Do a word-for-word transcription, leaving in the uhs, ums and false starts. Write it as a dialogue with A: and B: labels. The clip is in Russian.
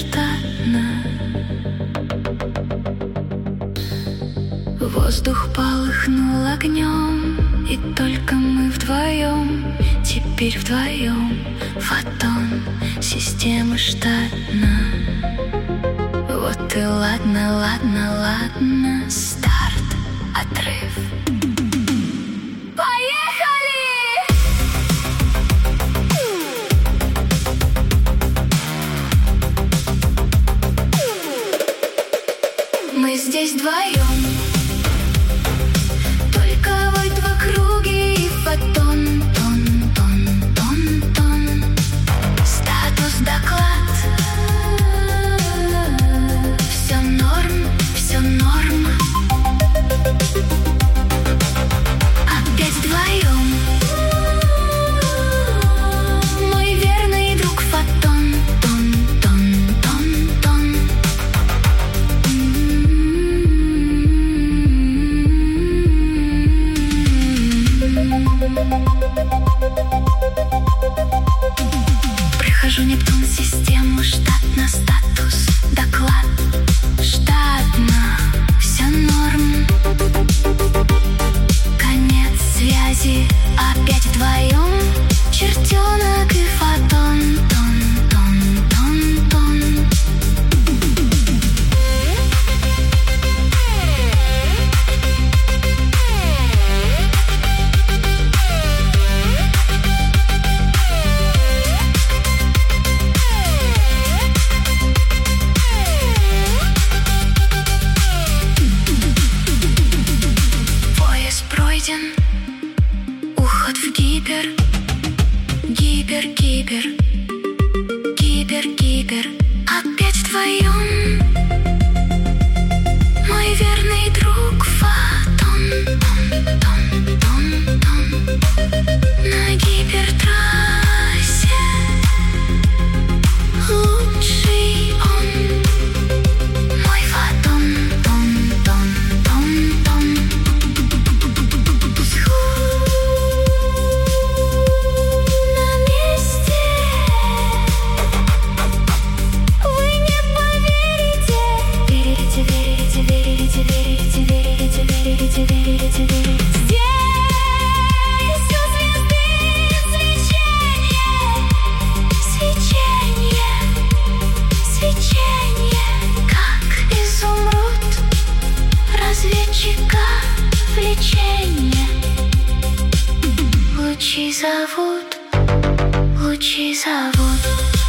A: штатно. Воздух полыхнул огнем, и только мы вдвоем, теперь вдвоем. Фотон, система штатна. Вот и ладно, ладно, ладно. Старт, отрыв. Поехали! Мы здесь вдвоем, только войт в округе и фотон. Тон, тон, тон, тон. Статус доклад. Все норм, все норм. Опять вдвоем. Мой верный друг фотон. Тон, тон, тон, тон. Прохожу Нептун, систему штатно, статус доклад. Штатно, все норм. Конец связи, опять вдвоем. Чертенок и фотон. Тон, тон, тон, тон. Уход в гипер, гипер, гипер, гипер, гипер. Опять вдвоем. Мой верный друг фотон. Тон, тон, тон, тон. На гипертрассе лучший он. Мой фотон. Тон, тон, тон, тон. Влечение. Лучи зовут, лучи зовут.